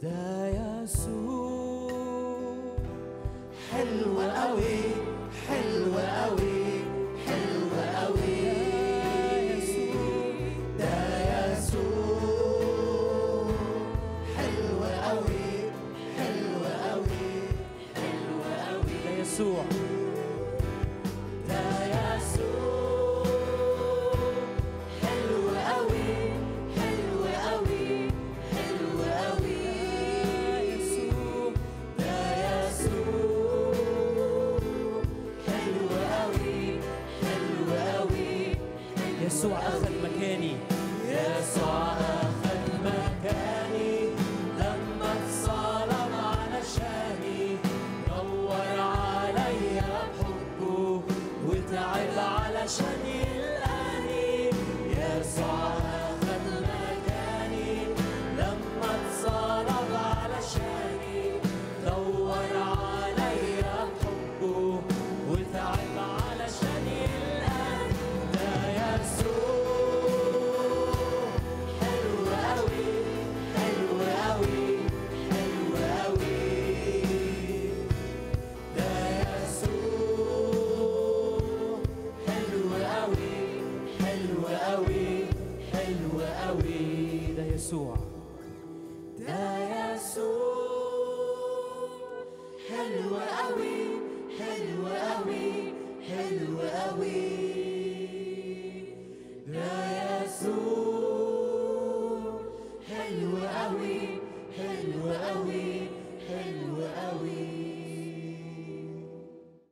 ده يسوع حلو قوي حلو قوي حلو قوي ده يسوع حلو قوي حلو قوي حلو قوي ده يسوع يسوع أخذ مكاني يسوع أخذ مكاني لما اتصلب علشاني دور عليا بحبه وتعب علشان يلقاني يسوع أخذ مكاني لما اتصلب علشاني دور عليا بحبه وتعب علشان يلقاني يسوع ده يسوع حلو